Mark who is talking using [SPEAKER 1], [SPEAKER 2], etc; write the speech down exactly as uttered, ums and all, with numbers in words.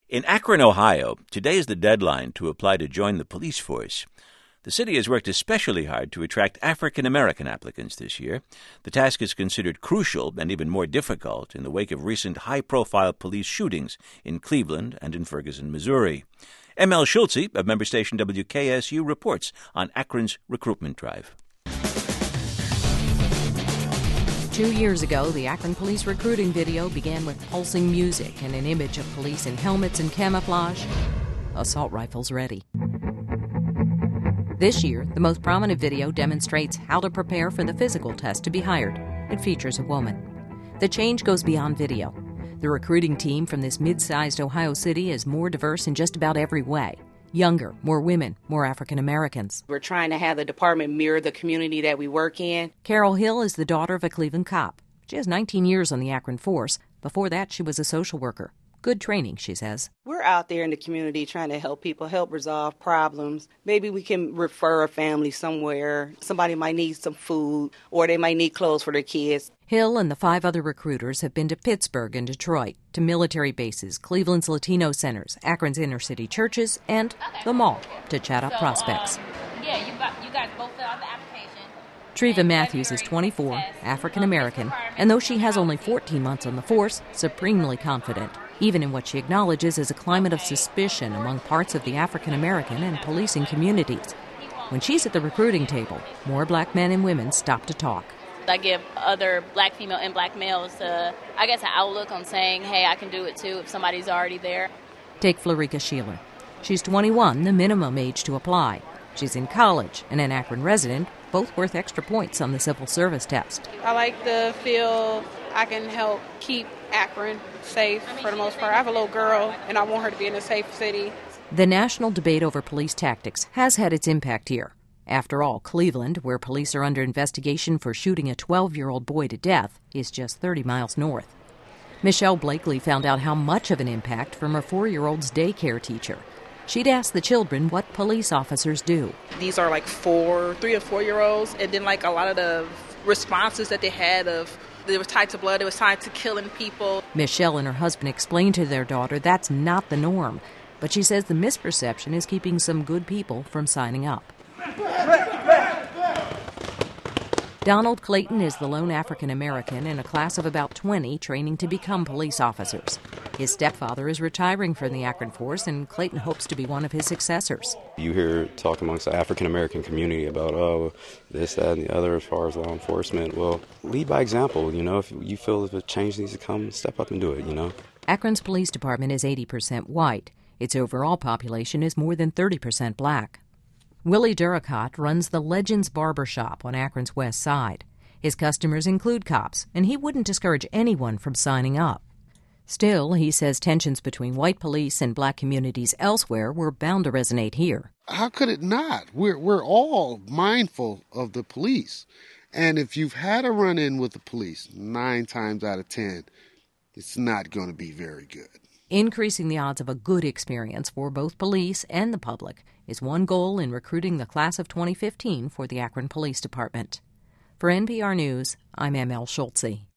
[SPEAKER 1] In Akron, Ohio, today is the deadline to apply to join the police force. The city has worked especially hard to attract African-American applicants this year. The task is considered crucial and even more difficult in the wake of recent high-profile police shootings in Cleveland and in Ferguson, Missouri. M L Schulze of member station W K S U reports on Akron's recruitment drive.
[SPEAKER 2] Two years ago, the Akron police recruiting video began with pulsing music and an image of police in helmets and camouflage, assault rifles ready. This year, the most prominent video demonstrates how to prepare for the physical test to be hired. It features a woman. The change goes beyond video. The recruiting team from this mid-sized Ohio city is more diverse in just about every way. Younger, more women, more African Americans.
[SPEAKER 3] We're trying to have the department mirror the community that we work in.
[SPEAKER 2] Carol Hill is the daughter of a Cleveland cop. She has nineteen years on the Akron force. Before that, she was a social worker. Good training, she says.
[SPEAKER 3] We're out there in the community trying to help people, help resolve problems. Maybe we can refer a family somewhere. Somebody might need some food, or they might need clothes for their kids.
[SPEAKER 2] Hill and the five other recruiters have been to Pittsburgh and Detroit, to military bases, Cleveland's Latino centers, Akron's inner-city churches, and the mall to chat up so, prospects.
[SPEAKER 4] Um, yeah, you got you guys both fill out the application.
[SPEAKER 2] Treva Matthews is twenty-four, African-American, and though she has only fourteen months on the force, supremely confident, even in what she acknowledges as a climate of suspicion among parts of the African-American and policing communities. When she's at the recruiting table, more black men and women stop to talk.
[SPEAKER 4] I give other black female and black males, uh, I guess, an outlook on saying, hey, I can do it too if somebody's already there.
[SPEAKER 2] Take Florika Sheeler. She's twenty-one, the minimum age to apply. She's in college and an Akron resident, both worth extra points on the civil service test.
[SPEAKER 5] I like to feel I can help keep Akron safe for the most part. I have a little girl, and I want her to be in a safe city.
[SPEAKER 2] The national debate over police tactics has had its impact here. After all, Cleveland, where police are under investigation for shooting a twelve-year-old boy to death, is just thirty miles north. Michelle Blakely found out how much of an impact from her four-year-old's daycare teacher. She'd asked the children what police officers do.
[SPEAKER 6] These are like four, three or four-year-olds, and then like a lot of the responses that they had of it was tied to blood, it was tied to killing people.
[SPEAKER 2] Michelle and her husband explained to their daughter that's not the norm, but she says the misperception is keeping some good people from signing up. Donald Clayton is the lone African-American in a class of about twenty training to become police officers. His stepfather is retiring from the Akron force, and Clayton hopes to be one of his successors.
[SPEAKER 7] You hear talk amongst the African-American community about, oh, this, that, and the other as far as law enforcement. Well, lead by example, you know. If you feel if a change needs to come, step up and do it, you know.
[SPEAKER 2] Akron's police department is eighty percent white. Its overall population is more than thirty percent black. Willie Duricott runs the Legends Barber Shop on Akron's west side. His customers include cops, and he wouldn't discourage anyone from signing up. Still, he says tensions between white police and black communities elsewhere were bound to resonate here.
[SPEAKER 8] How could it not? We're, we're all mindful of the police. And if you've had a run-in with the police, nine times out of ten, it's not going to be very good.
[SPEAKER 2] Increasing the odds of a good experience for both police and the public is one goal in recruiting the class of twenty fifteen for the Akron Police Department. For N P R News, I'm M L Schulze.